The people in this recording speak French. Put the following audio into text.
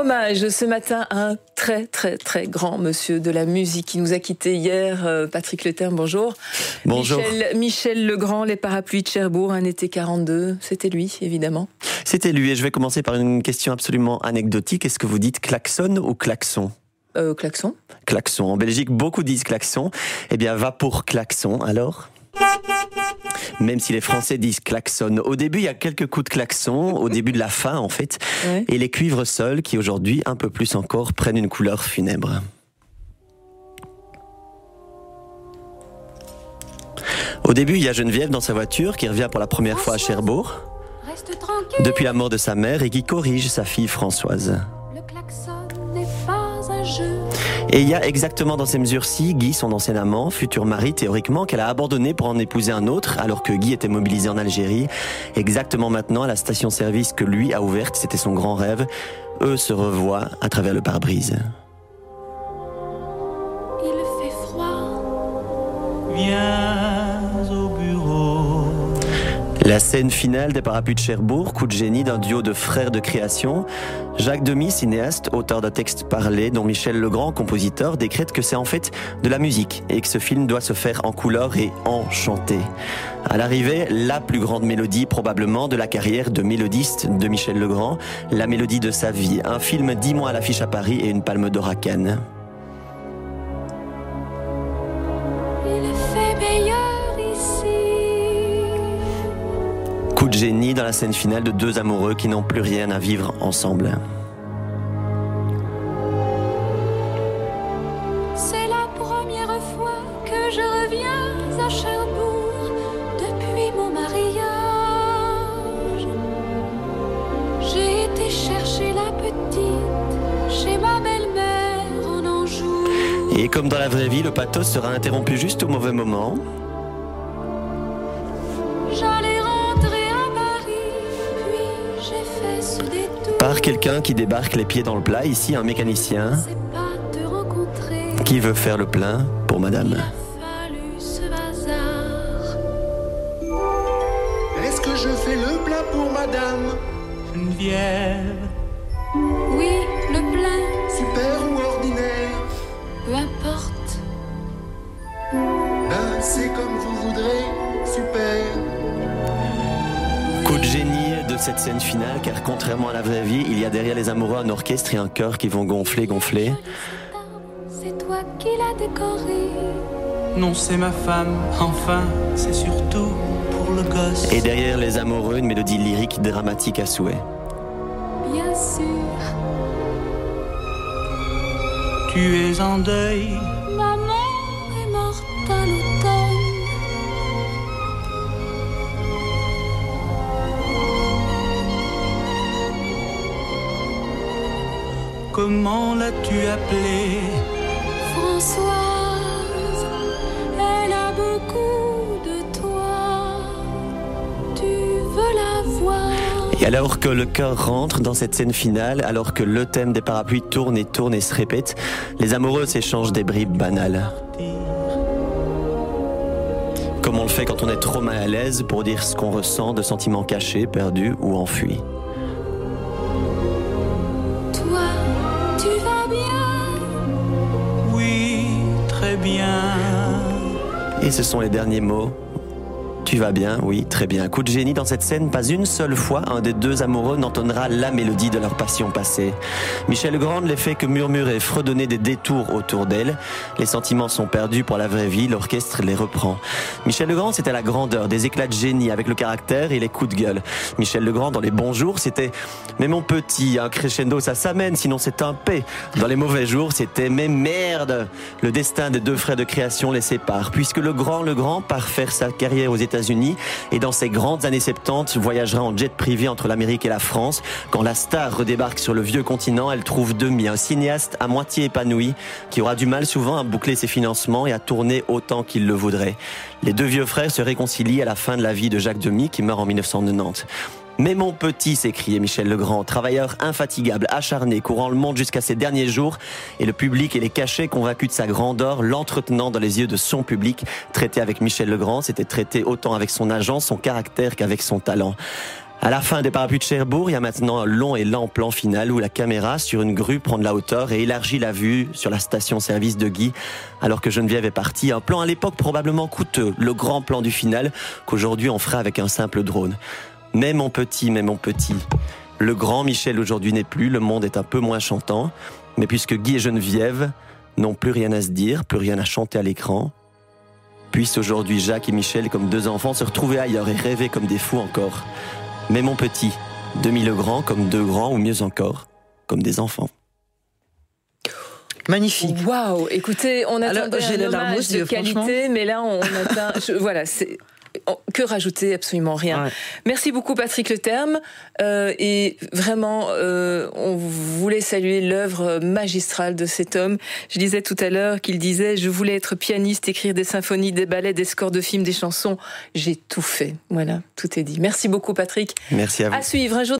hommage ce matin à un très très très grand monsieur de la musique qui nous a quittés hier. Patrick Leterme, bonjour. Bonjour. Michel Legrand, Les Parapluies de Cherbourg, un été 42, c'était lui évidemment. C'était lui et je vais commencer par une question absolument anecdotique. Est-ce que vous dites klaxon ou klaxon ? Klaxon. Klaxon. En Belgique, beaucoup disent klaxon. Eh bien, va pour klaxon alors. Même si les Français disent klaxon. Au début, il y a quelques coups de klaxon, au début de la fin en fait, ouais. Et les cuivres seuls qui aujourd'hui, un peu plus encore, prennent une couleur funèbre. Au début, il y a Geneviève dans sa voiture qui revient pour la première fois à Cherbourg, depuis la mort de sa mère, et qui corrige sa fille Françoise. Le klaxon n'est pas un jeu. Et il y a exactement dans ces mesures-ci Guy, son ancien amant, futur mari théoriquement, qu'elle a abandonné pour en épouser un autre, alors que Guy était mobilisé en Algérie. Exactement maintenant, à la station-service que lui a ouverte, c'était son grand rêve, eux se revoient à travers le pare-brise. Il fait froid. Viens au bureau. La scène finale des Parapluies de Cherbourg, coup de génie d'un duo de frères de création. Jacques Demy, cinéaste, auteur d'un texte parlé, dont Michel Legrand, compositeur, décrète que c'est en fait de la musique et que ce film doit se faire en couleur et enchanté. À l'arrivée, la plus grande mélodie probablement de la carrière de mélodiste de Michel Legrand, la mélodie de sa vie. Un film 10 mois à l'affiche à Paris et une palme d'or à Cannes. Il fait meilleur ici. Coup de génie dans la scène finale de deux amoureux qui n'ont plus rien à vivre ensemble. C'est la première fois que je reviens à Cherbourg depuis mon mariage. J'ai été chercher la petite chez ma belle-mère en Anjou. Et comme dans la vraie vie, le pathos sera interrompu juste au mauvais moment. Par quelqu'un qui débarque les pieds dans le plat, ici un mécanicien qui veut faire le plein pour madame. Est-ce que je fais le plein pour madame Geneviève? Oui, le plein. Super ou ordinaire? Peu importe. Ben, c'est comme vous voudrez, super. Coup de génie de cette scène finale, car contrairement à la vraie vie, il y a derrière les amoureux un orchestre et un chœur qui vont gonfler. C'est toi qui l'as décoré. Non, c'est ma femme, enfin, c'est surtout pour le gosse. Et derrière les amoureux, une mélodie lyrique dramatique à souhait. Bien sûr. Tu es en deuil. Maman est morte à l'automne. Comment l'as-tu appelée? Françoise, elle a beaucoup de toi. Tu veux la voir? Et alors que le chœur rentre dans cette scène finale, alors que le thème des parapluies tourne et se répète, les amoureux s'échangent des bribes banales. Comme on le fait quand on est trop mal à l'aise pour dire ce qu'on ressent de sentiments cachés, perdus ou enfuis. Bien. Et ce sont les derniers mots. Tu vas bien? Oui, très bien. Coup de génie dans cette scène, pas une seule fois un des deux amoureux n'entonnera la mélodie de leur passion passée. Michel Legrand ne les fait que murmurer, fredonner des détours autour d'elle. Les sentiments sont perdus pour la vraie vie, l'orchestre les reprend. Michel Legrand, c'était la grandeur, des éclats de génie avec le caractère et les coups de gueule. Michel Legrand, dans les bons jours, c'était « Mais mon petit, un crescendo ça s'amène, sinon c'est un P ». Dans les mauvais jours, c'était « Mais merde !» Le destin des deux frères de création les sépare, puisque le grand part faire sa carrière aux États-Unis et dans ses grandes années 70 voyagera en jet privé entre l'Amérique et la France. Quand la star redébarque sur le vieux continent, elle trouve Demy, un cinéaste à moitié épanoui qui aura du mal souvent à boucler ses financements et à tourner autant qu'il le voudrait. Les deux vieux frères se réconcilient à la fin de la vie de Jacques Demy qui meurt en 1990. Mais mon petit, s'écriait Michel Legrand, travailleur infatigable, acharné, courant le monde jusqu'à ses derniers jours, et le public et les cachets convaincus de sa grandeur, l'entretenant dans les yeux de son public. Traité avec Michel Legrand, c'était traité autant avec son agent, son caractère qu'avec son talent. À la fin des Parapluies de Cherbourg, il y a maintenant un long et lent plan final où la caméra, sur une grue, prend de la hauteur et élargit la vue sur la station-service de Guy, alors que Geneviève est partie. Un plan à l'époque probablement coûteux, le grand plan du final, qu'aujourd'hui on ferait avec un simple drone. Mais mon petit, le grand Michel aujourd'hui n'est plus, le monde est un peu moins chantant, mais puisque Guy et Geneviève n'ont plus rien à se dire, plus rien à chanter à l'écran, puissent aujourd'hui Jacques et Michel, comme deux enfants, se retrouver ailleurs et rêver comme des fous encore. Mais mon petit, demi le grand comme deux grands, ou mieux encore, comme des enfants. Magnifique. Waouh, écoutez, on attendait j'ai un les larmes aux hommage yeux, de qualité, mais là on atteint... voilà, c'est... Que rajouter? Absolument rien. Ouais. Merci beaucoup Patrick Leterme, et vraiment on voulait saluer l'œuvre magistrale de cet homme. Je disais tout à l'heure qu'il disait: je voulais être pianiste, écrire des symphonies, des ballets, des scores de films, des chansons. J'ai tout fait. Voilà, tout est dit. Merci beaucoup Patrick. Merci à vous. À suivre un jour.